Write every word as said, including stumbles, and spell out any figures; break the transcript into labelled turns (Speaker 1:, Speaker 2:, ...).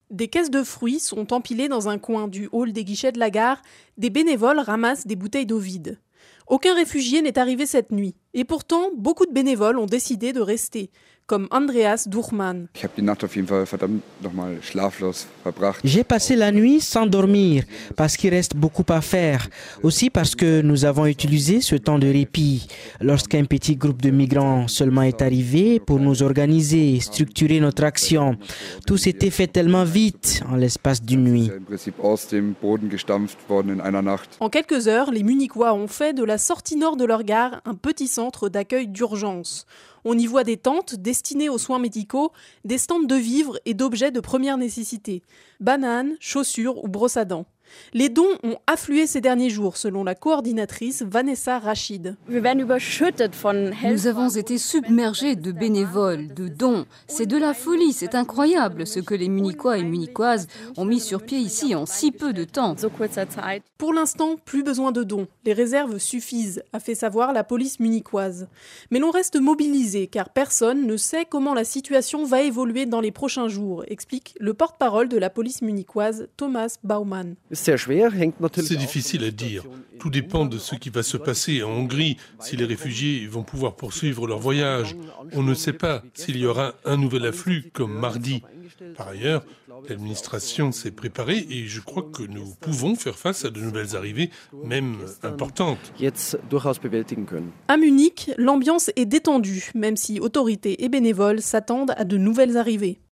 Speaker 1: Des caisses de fruits sont empilées dans un coin du hall des guichets de la gare. Des bénévoles ramassent des bouteilles d'eau vides. Aucun réfugié n'est arrivé cette nuit. Et pourtant, beaucoup de bénévoles ont décidé de rester, comme Andreas Durchmann.
Speaker 2: J'ai passé la nuit sans dormir parce qu'il reste beaucoup à faire. Aussi parce que nous avons utilisé ce temps de répit. Lorsqu'un petit groupe de migrants seulement est arrivé pour nous organiser, structurer notre action. Tout s'était fait tellement vite en l'espace d'une nuit.
Speaker 1: En quelques heures, les Munichois ont fait de la sortie nord de leur gare un petit centre d'accueil d'urgence. On y voit des tentes destinées aux soins médicaux, des stands de vivres et d'objets de première nécessité. Bananes, chaussures ou brosses à dents. Les dons ont afflué ces derniers jours, selon la coordinatrice Vanessa Rachid.
Speaker 3: Nous avons été submergés de bénévoles, de dons. C'est de la folie, c'est incroyable ce que les Munichois et Munichoises ont mis sur pied ici en si peu de temps.
Speaker 1: Pour l'instant, plus besoin de dons. Les réserves suffisent, a fait savoir la police munichoise. Mais l'on reste mobilisé, car personne ne sait comment la situation va évoluer dans les prochains jours, explique le porte-parole de la police munichoise, Thomas Baumann.
Speaker 4: C'est difficile à dire. Tout dépend de ce qui va se passer en Hongrie, si les réfugiés vont pouvoir poursuivre leur voyage. On ne sait pas s'il y aura un nouvel afflux, comme mardi. Par ailleurs, l'administration s'est préparée et je crois que nous pouvons faire face à de nouvelles arrivées, même importantes.
Speaker 1: À Munich, l'ambiance est détendue, même si autorités et bénévoles s'attendent à de nouvelles arrivées.